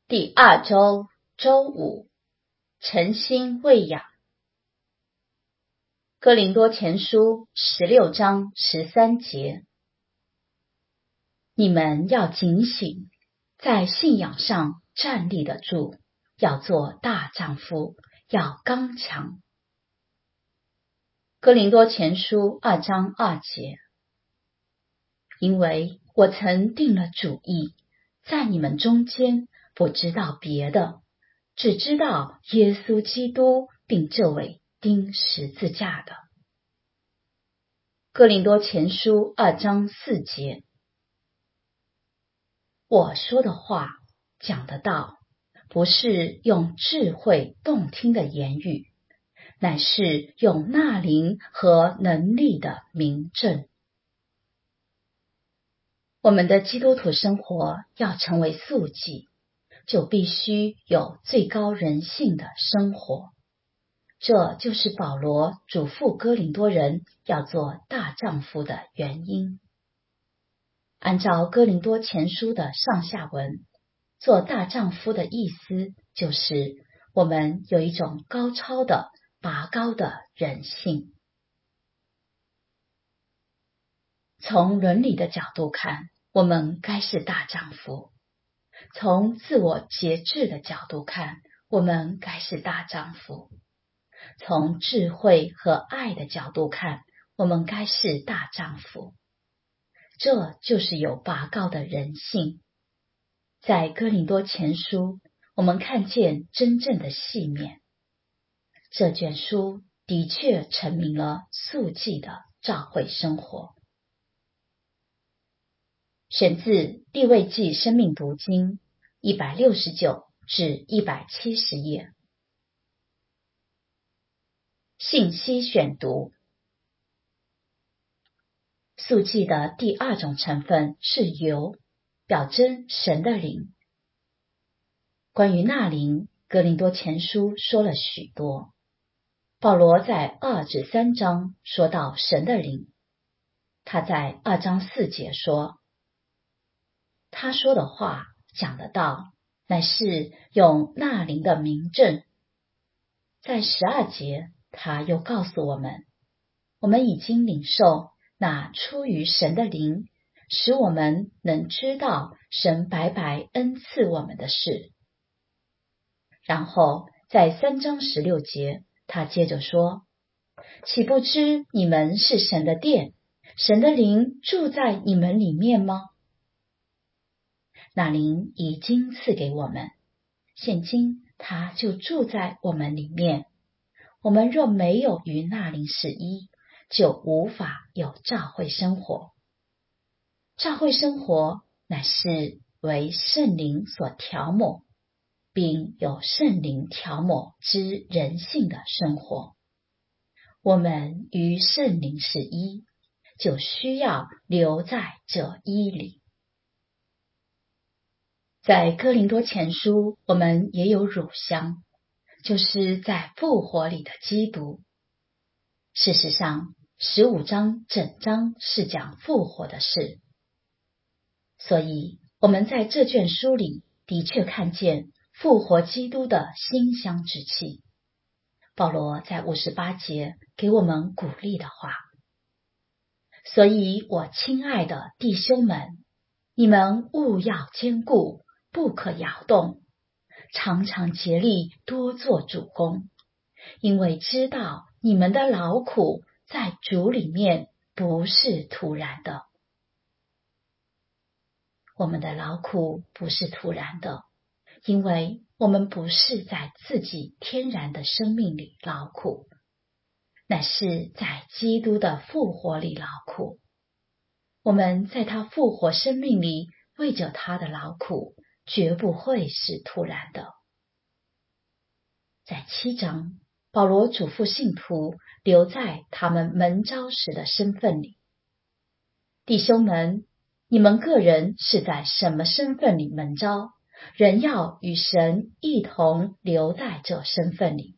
第二周周五，诚心喂养。哥林多前书16章13节，你们要警醒，在信仰上站立得住，要做大丈夫，要刚强。哥林多前书2章2节，因为我曾定了主意，在你们中间不知道别的，只知道耶稣基督并这位钉十字架的。哥林多前书2章4节，我说的话，讲的道，不是用智慧动听的言语，乃是用纳灵和能力的明证。我们的基督徒生活要成为素祭，就必须有最高人性的生活。这就是保罗嘱咐哥林多人要做大丈夫的原因。按照哥林多前书的上下文，做大丈夫的意思就是我们有一种高超的、拔高的人性。从伦理的角度看，我们该是大丈夫；从自我节制的角度看，我们该是大丈夫；从智慧和爱的角度看，我们该是大丈夫。这就是有拔高的人性。在哥林多前书，我们看见真正的细面。这卷书的确阐明了素祭的教会生活。选自利未记生命读经169至170页。信息选读。素祭的第二种成分是油，表征神的灵。关于那灵，哥林多前书说了许多。保罗在2至3章说到神的灵，他在2章4节说，他说的话，讲的道，乃是用那灵的明证。在12节，他又告诉我们已经领受那出于神的灵，使我们能知道神白白恩赐我们的事。然后在3章16节，他接着说，岂不知你们是神的殿，神的灵住在你们里面吗？那灵已经赐给我们，现今他就住在我们里面。我们若没有与那灵是一，就无法有教会生活。教会生活乃是为圣灵所调抹，并有圣灵调抹之人性的生活。我们与圣灵是一，就需要留在这一里。在哥林多前书，我们也有乳香，就是在复活里的基督。事实上，15章整章是讲复活的事。所以我们在这卷书里的确看见复活基督的馨香之气。保罗在58节给我们鼓励的话，所以我亲爱的弟兄们，你们务要坚固，不可摇动，常常竭力多做主工，因为知道你们的劳苦在主里面不是突然的。我们的劳苦不是突然的，因为我们不是在自己天然的生命里劳苦，乃是在基督的复活里劳苦。我们在他复活生命里为着他的劳苦，绝不会是突然的。在7章，保罗嘱咐信徒留在他们蒙召时的身份里。弟兄们，你们个人是在什么身份里蒙召，仍要与神一同留在这身份里。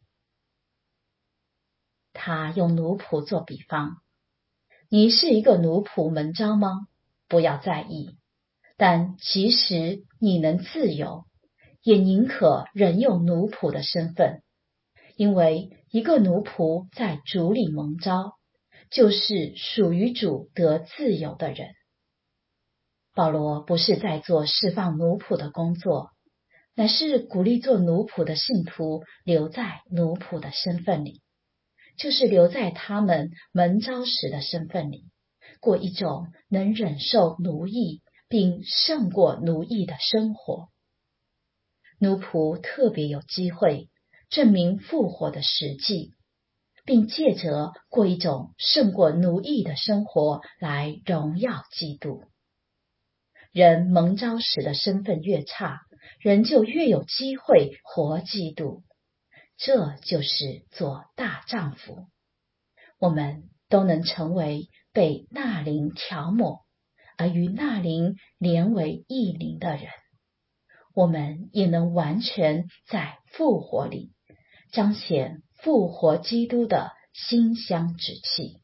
他用奴仆做比方，你是一个奴仆蒙召吗？不要在意，但其实你能自由， 也宁可仍有奴仆的身份，因为一个奴仆在主里蒙召，就是属于主得自由的人。保罗不是在做释放奴仆的工作，乃是鼓励做奴仆的信徒留在奴仆的身份里，就是留在他们蒙召时的身份里，过一种能忍受奴役并胜过奴役的生活。奴仆特别有机会证明复活的实际，并借着过一种胜过奴役的生活来荣耀基督。人蒙召时的身份越差，人就越有机会活基督，这就是做大丈夫。我们都能成为被那灵调抹，而与那灵连为一灵的人。我们也能完全在复活里彰显复活基督的馨香之气。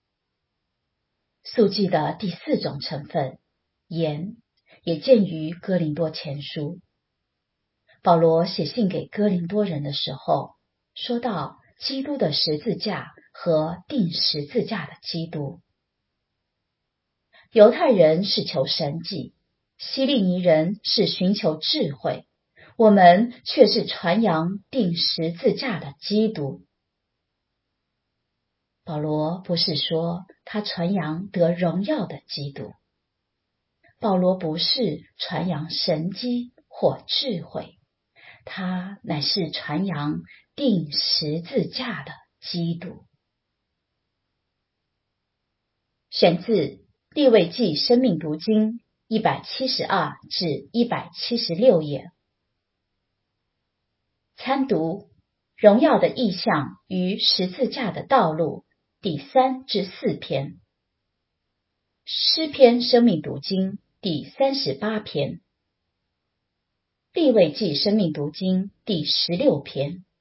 素祭的第4种成分，盐，也见于哥林多前书。保罗写信给哥林多人的时候，说到基督的十字架和钉十字架的基督。犹太人是求神迹，希利尼人是寻求智慧，我们却是传扬钉十字架的基督。保罗不是说他传扬得荣耀的基督，保罗不是传扬神迹或智慧，他乃是传扬钉十字架的基督。选自利未记生命读经172至176页。参读荣耀的意象与十字架的道路第3至4篇。诗篇生命读经第38篇。利未记生命读经第16篇。